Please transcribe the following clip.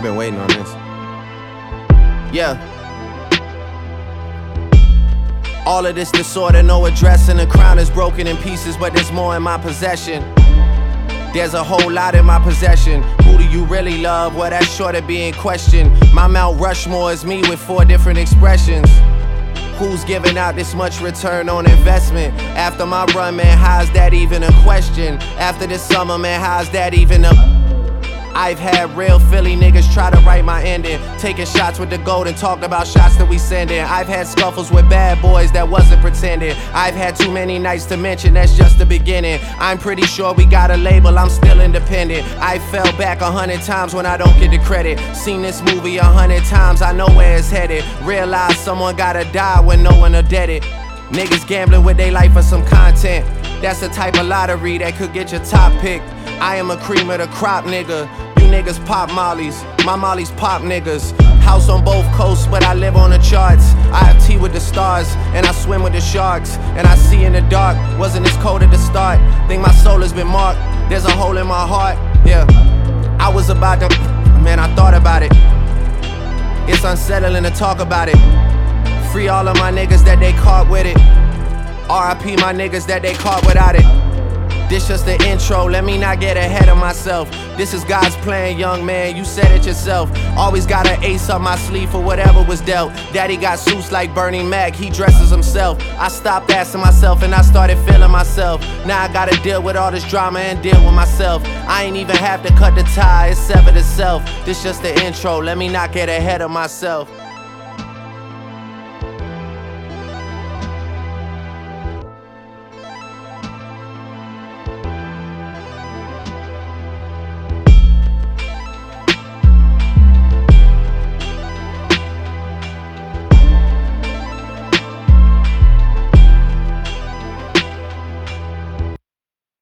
been waiting on this. Yeah. All of this disorder, no address, and the crown is broken in pieces, but there's more in my possession. There's a whole lot in my possession. Who do you really love? Well, that's sure to be in question. My Mount Rushmore is me with 4 different expressions. Who's giving out this much return on investment? After my run, man, how's that even a question? After this summer, man, how's that even a... I've had real Philly niggas try to write my ending, taking shots with the gold and talking about shots that we sending. I've had scuffles with bad boys that wasn't pretending. I've had too many nights to mention, that's just the beginning. I'm pretty sure we got a label, I'm still independent. I fell back 100 times when I don't get the credit. Seen this movie 100 times, I know where it's headed. Realize someone gotta die when no one will dead it. Niggas gambling with their life for some content. That's the type of lottery that could get your top pick. I am a cream of the crop, nigga. You niggas pop mollies, my mollies pop niggas. House on both coasts, but I live on the charts. I have tea with the stars, and I swim with the sharks. And I see in the dark, wasn't this cold at the start. Think my soul has been marked, there's a hole in my heart. Yeah, I was about to, man, I thought about it. It's unsettling to talk about it. Free all of my niggas that they caught with it. RIP my niggas that they caught without it. This just the intro, let me not get ahead of myself. This is God's plan, young man, you said it yourself. Always got an ace up my sleeve for whatever was dealt. Daddy got suits like Bernie Mac, he dresses himself. I stopped asking myself and I started feeling myself. Now I gotta deal with all this drama and deal with myself. I ain't even have to cut the tie, it's severed itself. This just the intro, let me not get ahead of myself.